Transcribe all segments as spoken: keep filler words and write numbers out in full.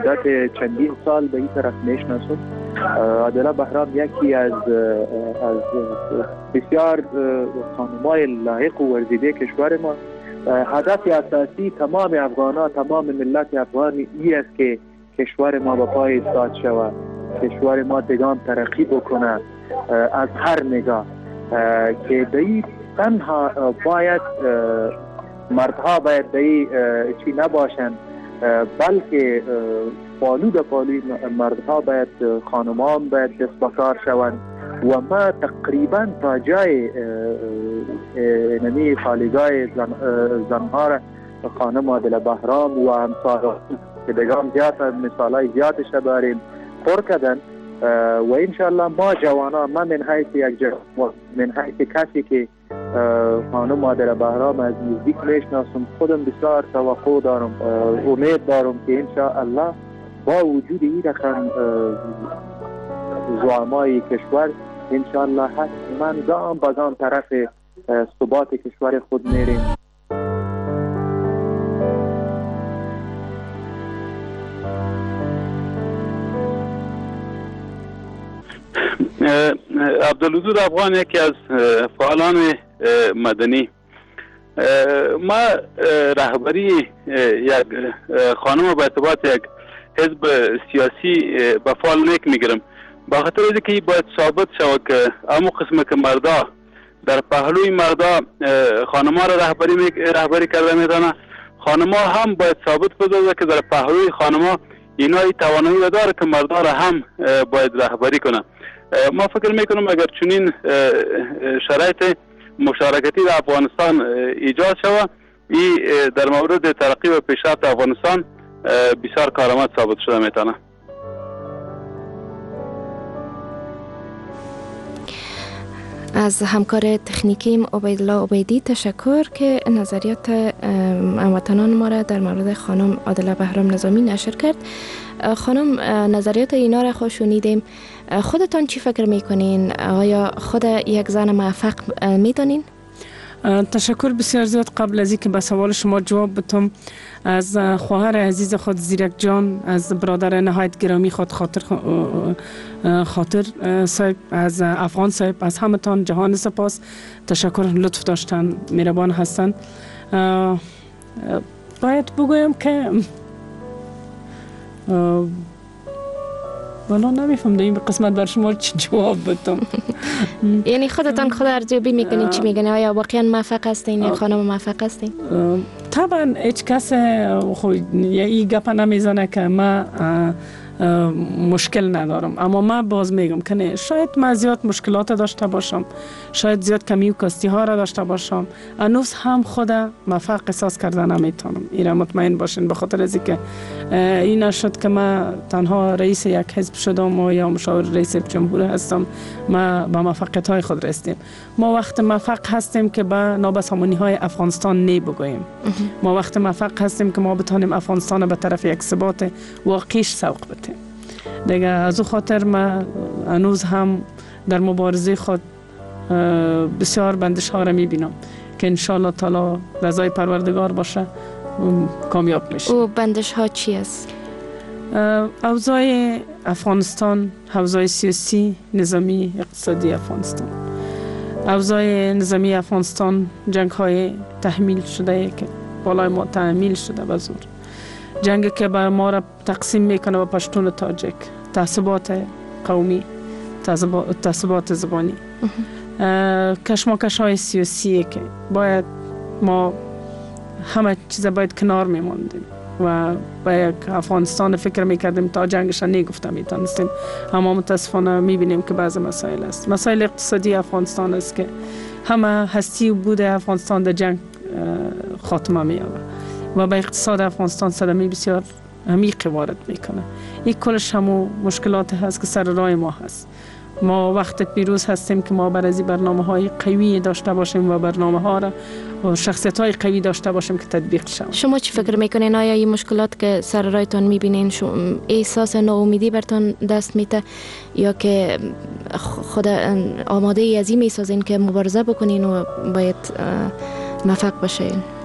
مدت چندین سال به این طرف میشناسم. عادله بهرام یکی از از بسیار خانمای لایق و ورزیده کشور ما. هدف اساسی تمام افغانان، تمام ملت افغانی ای است که کشور ما به پای ایستاد شود، کشور ما دگام ترقی بکنه از هر نگاه، که به تنها باید مردها باید به چی نباشند، بلکه پالو به پالوی مردها باید خانمان باید دست بکار شوند. و ما تقریبا تا جای نمی خالیگاه زن زنها را خانم عادله بهرام و همسایگان که دگام زیاد مثالای زیادش داریم پر کردن. و انشاءالله ما جوانان، ما من حیث یک جوان، من حیث کسی که خانم عادله بهرام از نزدیک میشناسم، خودم بسیار توقع دارم، امید دارم که انشاءالله با وجود این رقم زعمای کشور انشاءالله حتما گام به گام طرف ثبات کشور خود میریم. عبدالوجود افغان یکی از فعالان مدنی، ما رهبری یک خانم به ارتباط یک حزب سیاسی به فعال نیک میگیرم، با خاطر اینکه که باید ثابت شود که امو قسم که مردا در پهلوی مردا خانما را رهبری می رهبری کرده میتونه، خانما هم باید ثابت بده که در پهلوی خانما اینا ای توانایی داره که مردا را هم باید رهبری کنه. ما فکر میکنم اگر چنین شرایط مشارکتی در افغانستان ایجاد شود، این در مورد ترقی و پیشرفت افغانستان بسیار کارآمد ثابت شده میتونه. از همکار تکنیکیم عبیدالله عبیدی تشکر که نظریات هموطنان ما را در مورد خانم عادله بهرام نظامی نشر کرد. خانم، نظریات اینا را خوش شنیدیم. خودتان چی فکر میکنین؟ آیا خود یک زن موفق میدانین؟ تشکر بسیار زیاد. قبل از اینکه به سوال شما جواب بدم، از خواهر عزیز خود زیرک جان، از برادر نهایت گرامی خود خاطر خاطر صاحب، از افغان صاحب، از همه تان جهان سپاس. تشکر، لطف داشتن، مهربان هستن. باید بگویم که والا نمیفهم در این قسمت بر شما چی جواب بدم. یعنی خودتان خود ارزیابی میکنید چی میگن؟ آیا واقعا موفق هستین یا خانم موفق هستین؟ طبعا هیچ کس خود این گپ نمیزنه که ما مشکل ندارم، اما من باز میگم که نه، شاید من زیاد مشکلات داشته باشم، شاید زیاد کمی و کاستی ها را داشته باشم، انوس هم خود موفق احساس کرده نمیتونم. اینا مطمئن باشین، به خاطر از اینکه این نشد که من تنها رئیس یک حزب شدم و یا مشاور رئیس جمهور هستم، ما با موفقیت های خود رسیدیم. ما وقت موفق هستیم که به نابسامانی های افغانستان نی بگوییم. ما وقت موفق هستیم که ما بتونیم افغانستان به طرف یک ثبات واقعیش سوق بدیم. دیگه از او خاطر من هنوز هم در مبارزه خود بسیار بندش ها را میبینم که انشالله تعالی رضای پروردگار باشه کامیاب میشه. او بندش ها چی است؟ اوضاع افغانستان، اوضاع سیاسی، نظامی، اقتصادی افغانستان. اوضاع نظامی افغانستان، جنگ های تحمیل شده که بالای ما تحمیل شده به زور، جنگی که بر ما را تقسیم میکنه به پشتون و تاجک، تعصبات قومی، تعصبات زبانی، کشمکش های سیاسی که باید ما همه چیز باید کنار میموندیم و با یک افغانستان فکر میکردیم تا جنگش نگفته میتونستیم، اما متاسفانه میبینیم که بعض مسائل است. مسائل اقتصادی افغانستان است که همه هستی و بود افغانستان در جنگ خاتمه مییابه و به اقتصاد افغانستان صدمه بسیار عمیق وارد میکنه. این کلش همو مشکلات هست که سر راه ما هست. ما وقت پیروز هستیم که ما بر از برنامه های قوی داشته باشیم و برنامه ها را و شخصیت های قوی داشته باشیم که تطبیق شود. شما چی فکر میکنین؟ آیا این مشکلات که سر راهتان میبینین احساس ناامیدی برتان دست میده یا که خود آماده ای از این میسازین که مبارزه بکنین و باید موفق باشین؟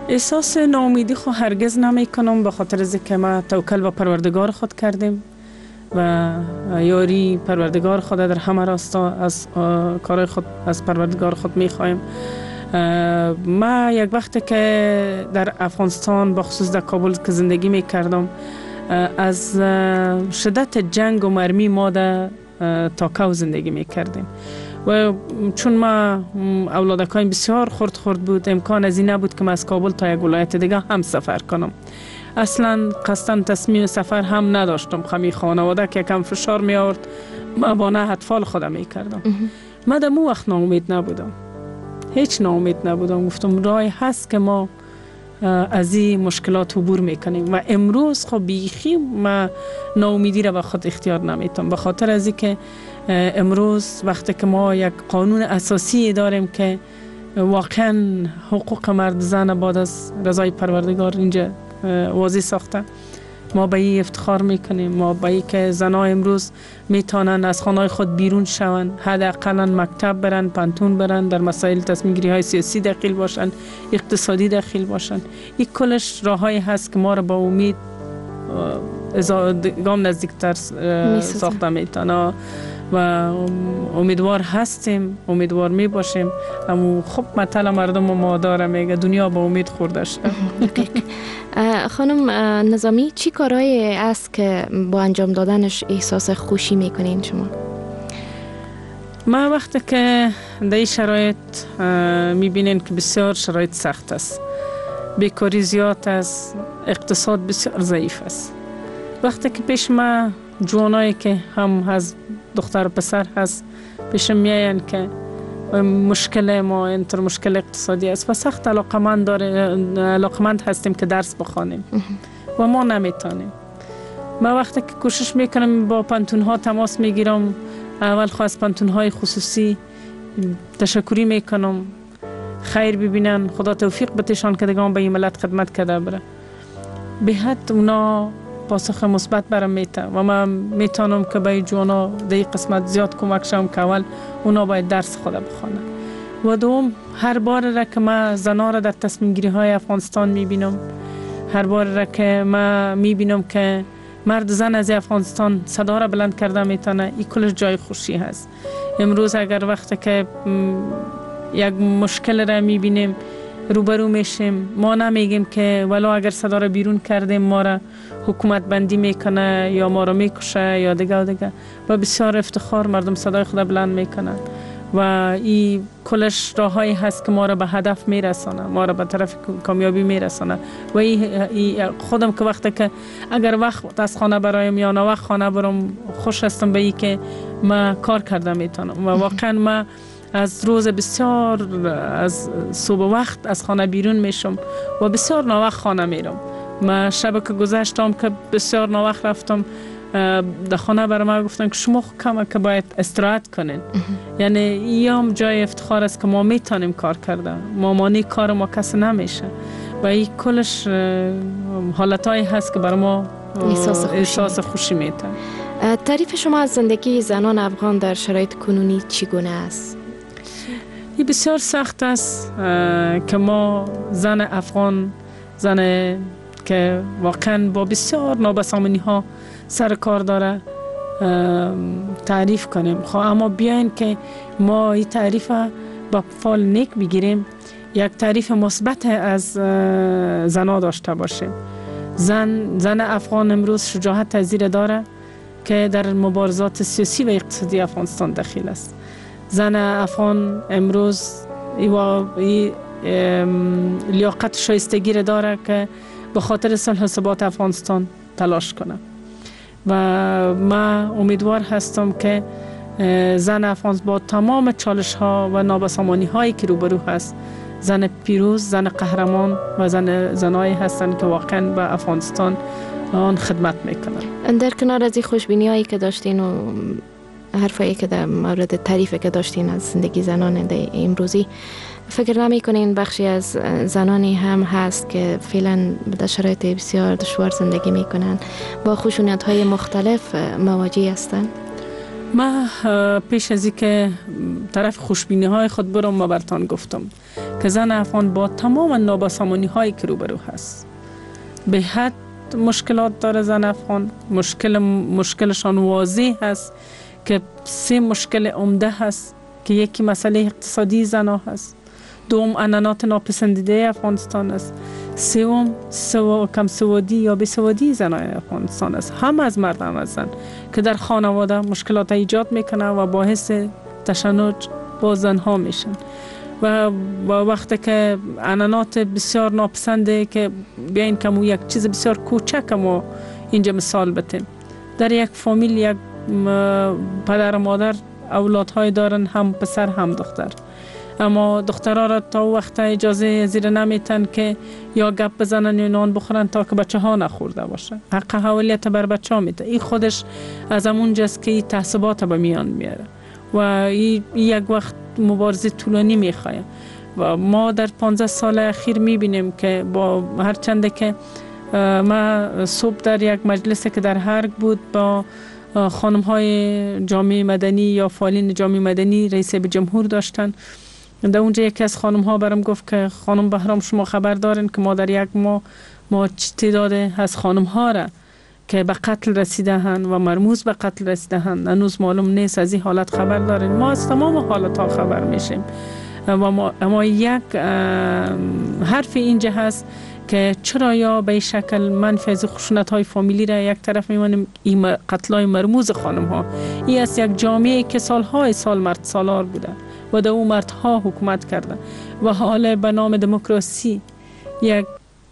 احساس ناامیدی خو هرگز نمی کنم، به خاطر از که ما توکل به پروردگار خود کردیم و یاری پروردگار خود در همه راستا از کار خود از پروردگار خود می خواهیم. ما یک وقتی که در افغانستان بخصوص در کابل که زندگی می کردم، از شدت جنگ و مرمی ما در تاکاو زندگی می کردیم و چون ما اولادکایم بسیار خرد خرد بود، امکان از این نبود که من از کابل تا یک ولایت دیگه هم سفر کنم. اصلا قصداً تصمیم سفر هم نداشتم. خمی خانواده که کم فشار می آورد، ما با نه اطفال خودم می کردم. من در مو وقت ناامید نبودم، هیچ ناامید نبودم. گفتم رای هست که ما از این مشکلات عبور میکنیم و امروز خب بیخی ما ناامیدی را به خود اختیار نمیتم، به خاطر از اینکه امروز وقتی که ما یک قانون اساسی داریم که واقعا حقوق مرد زن بعد از رضای پروردگار اینجا واضح ساخته، ما به این افتخار میکنیم. ما به این که زنها امروز میتونن از خانه خود بیرون شون، حداقل مکتب برن، پانتون برن، در مسائل تصمیم گیری های سیاسی داخل باشن، اقتصادی داخل باشن. این کلش راههایی هست که ما را با امید گام نزدیکتر ساخته میتونه و امیدوار هستیم، امیدوار می باشیم. اما خب مثلا مردم ما داره میگه دنیا با امید خورده شده. خانم نظامی، چی کارهایی است که با انجام دادنش احساس خوشی میکنین شما؟ ما وقتی که در این شرایط میبینین که بسیار شرایط سخت است، بیکاری زیاد است، اقتصاد بسیار ضعیف است، وقتی که پیش ما جوانایی که هم از دختر و پسر هست پیش میاین که مشکل ما انتر مشکل اقتصادی است و سخت علاقمند داره علاقمند هستیم که درس بخوانیم و ما نمیتونیم. ما وقتی که کوشش میکنم با پانتون ها تماس میگیرم، اول خواست پانتون های خصوصی تشکری میکنم، خیر ببینن، خدا توفیق بتشان که دیگه به این ملت خدمت کرده بره. به حد اونا پاسخ مثبت برام میته و من میتونم که به جوانا در این قسمت زیاد کمک شم که اول اونا باید درس خود بخوانن و دوم هر بار را که من زنا را در تصمیم گیری های افغانستان میبینم، هر بار را که من میبینم که مرد زن از افغانستان صدا را بلند کرده میتونه، این کلش جای خوشی هست. امروز اگر وقتی که یک مشکل را میبینیم روبرو میشیم، ما نمیگیم که ولو اگر صدا را بیرون کردیم ما را حکومت بندی میکنه یا ما را میکشه یا دیگه و دیگه، و بسیار افتخار مردم صدای خود بلند میکنن و این کلش راههایی هست که ما را به هدف میرسانه، ما را به طرف کامیابی میرسانه. و این خودم که وقتی که اگر وقت از خانه برایم یا نه وقت خانه برم، خوش هستم به این که ما کار کرده میتونم و واقعا ما از روز بسیار از صبح وقت از خانه بیرون میشم و بسیار ناوقت خانه میرم. ما شب که گذشتم که بسیار ناوقت رفتم در خانه برای ما گفتن که شما کم که باید استراحت کنین. یعنی ایام جای افتخار است که ما میتونیم کار کردن، ما مانی کار ما کسی نمیشه و این کلش حالتایی هست که برای ما احساس خوشی, احساس خوشی میتن. تعریف شما از زندگی زنان افغان در شرایط کنونی چگونه است؟ این بسیار سخت است که ما زن افغان، زن که واقعا با بسیار نابسامانی ها سر کار داره تعریف کنیم. خب اما بیاین که ما این تعریف با فال نیک بگیریم، یک تعریف مثبت از زنها داشته باشیم. زن زن افغان امروز شجاعت زیر داره که در مبارزات سیاسی و اقتصادی افغانستان داخل است. زن افغان امروز ای لیاقت شایستگی را داره که به خاطر صلح و ثبات افغانستان تلاش کنه و من امیدوار هستم که زن افغان با تمام چالش ها و نابسامانی هایی که روبرو هست، زن پیروز، زن قهرمان و زن زنایی هستند که واقعا به افغانستان آن خدمت میکنن. در کنار از این خوشبینی هایی که داشتین و حرفایی که در مورد تعریفی که داشتین از زندگی زنان امروزی، فکر نمی کنین بخشی از زنانی هم هست که فعلا در شرایط بسیار دشوار زندگی می کنن، با خشونت های مختلف مواجه هستند؟ ما پیش از اینکه طرف خوشبینی های خود برم ما برتان گفتم که زن افغان با تمام نابسامانی هایی که روبرو هست به حد مشکلات داره. زن افغان مشکل مشکلشان واضح هست که سه مشکل عمده هست که یکی مسئله اقتصادی زنها هست، دوم عنعنات ناپسندیده افغانستان است، سوم سو کم سوادی یا بی سوادی زنای افغانستان است. هم از مرد هم از زن که در خانواده مشکلات ایجاد میکنه و باعث تشنج با زنها میشن و وقتی که عنعنات بسیار ناپسنده که بیاین که یک چیز بسیار کوچک ما اینجا مثال بتیم، در یک فامیل یک پدر و مادر اولادهای دارن، هم پسر هم دختر، اما دخترها را تا وقت اجازه زیر نمیتن که یا گپ بزنن یا نان بخورن تا که بچه ها نخورده باشه. حق حوالیت بر بچه ها میده. این خودش از همون جاست که این تعصبات به میان میاره و این یک وقت مبارزه طولانی میخواه و ما در پانزده سال اخیر میبینیم که با هر چنده که ما صبح در یک مجلس که در هرگ بود با خانم های جامعه مدنی یا فعالین جامعه مدنی رئیس به جمهور داشتن، در اونجا یکی از خانم ها برام گفت که خانم بهرام شما خبر دارین که ما در یک ماه ما تعداد از خانم ها را که به قتل رسیده هن و مرموز به قتل رسیده هن هنوز معلوم نیست، از این حالت خبر دارین. ما از تمام حالت ها خبر میشیم و ما اما یک حرف اینجا هست که چرا یا به شکل منفی از خشونت های فامیلی را یک طرف میمانیم این قتل های مرموز خانم ها. این از یک جامعه که سالهای سال مرد سالار بوده و در اون مردها حکومت کرده و حالا به نام دموکراسی یک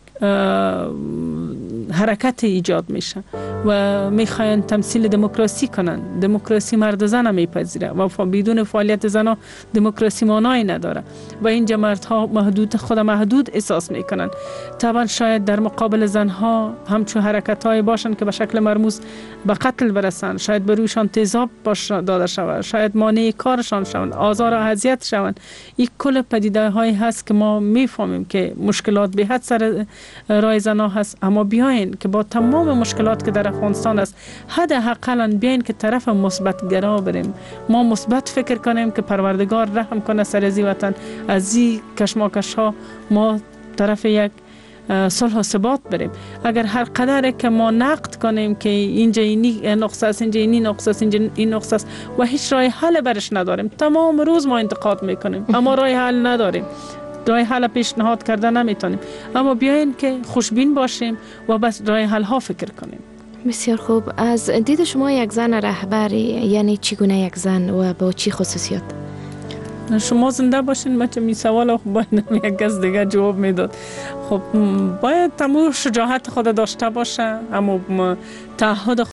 حرکت ایجاد میشه و میخواین تمثیل دموکراسی کنن. دموکراسی مرد زن میپذیره و بدون فعالیت زنها دموکراسی معنی نداره و اینجا مردها محدود خود محدود احساس میکنن. طبعا شاید در مقابل زنها همچون حرکت های باشن که به شکل مرموز به قتل برسن، شاید به رویشان تیزاب باش داده شود، شاید مانع کارشان شوند، آزار و اذیت شوند. این کل پدیده هایی هست که ما میفهمیم که مشکلات به حد سر راه زنها هست، اما بیاین که با تمام مشکلات که در افغانستان است حداقل بیاین که طرف مثبت گرا بریم، ما مثبت فکر کنیم که پروردگار رحم کنه سر از وطن، از این کشمکش ها ما طرف یک صلح و ثبات بریم. اگر هر قدر که ما نقد کنیم که اینجا اینی نقصه است، اینجا اینی نقصه است، اینجا این نقصه است و هیچ راه حل برش نداریم، تمام روز ما انتقاد میکنیم اما راه حل نداریم، راه حل پیشنهاد کرده نمیتونیم. اما بیاین که خوشبین باشیم و بس راه حل ها فکر کنیم. بسیار خوب. از دید شما یک زن رهبری یعنی چگونه یک زن و با چی خصوصیات؟ شما زنده باشین من چه می سوال باید یک کس دیگه جواب میداد. خب باید تمام شجاعت خود داشته باشه، اما تعهد